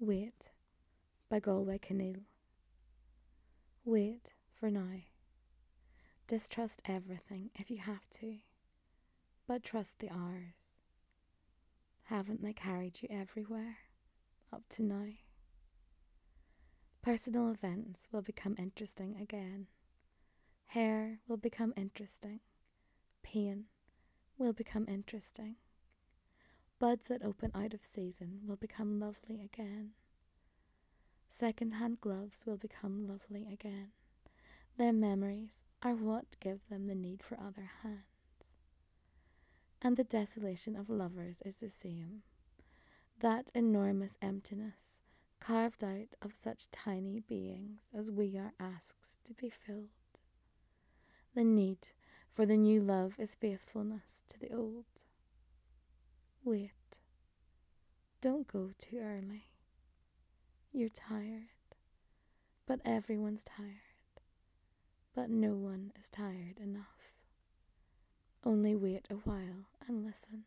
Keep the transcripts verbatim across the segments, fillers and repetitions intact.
Wait by Galway Kinneal. Wait for now. Distrust everything if you have to, but trust the hours. Haven't they carried you everywhere up to now? Personal events will become interesting again. Hair will become interesting. Pain will become interesting. Buds that open out of season will become lovely again. Second-hand gloves will become lovely again. Their memories are what give them the need for other hands. And the desolation of lovers is the same. That enormous emptiness, carved out of such tiny beings as we are, asks to be filled. The need for the new love is faithfulness to the old. Wait. Don't go too early. You're tired, but everyone's tired, but no one is tired enough. Only wait a while and listen.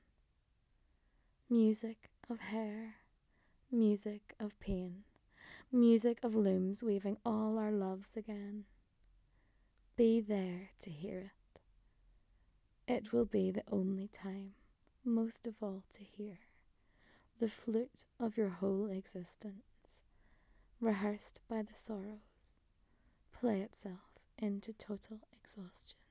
Music of hair, music of pain, music of looms weaving all our loves again. Be there to hear it. It will be the only time, most of all to hear, the flute of your whole existence, rehearsed by the sorrows, play itself into total exhaustion.